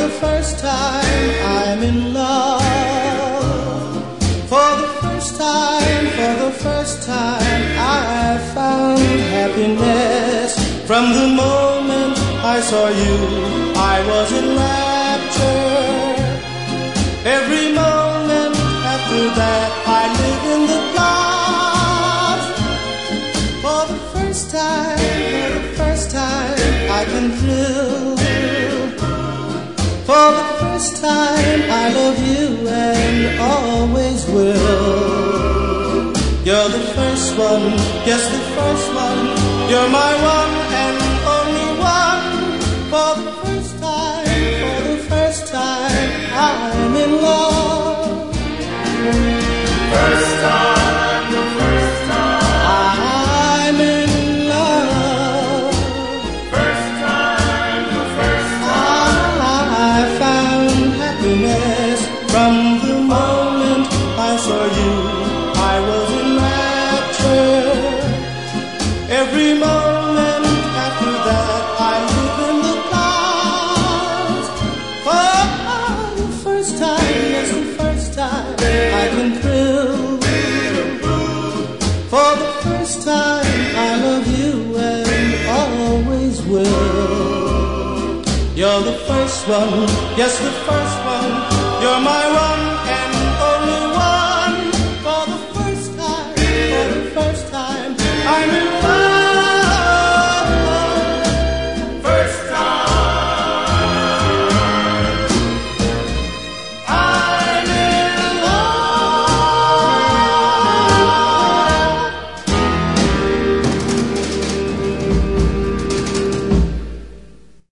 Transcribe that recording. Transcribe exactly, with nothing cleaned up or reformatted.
the first time I'm in love. For the first time, for the first time I found happiness. From the moment I saw you, I was in rapture. Every moment after that I live in the clouds. For the first time, for the first time I can thrill. For the first time I love you and always will. You're the first one, yes the first one. You're my one and only one. For the first time, for the first time I'm in love. First time, the first time I'm in love. First time, the first time I found happiness. From the moment I saw you, I was in rapture. Every moment after that I live in the clouds. For the first time, yes the first time I can thrill. For the first time I love you and always will. You're the first one, yes the first one. You're my one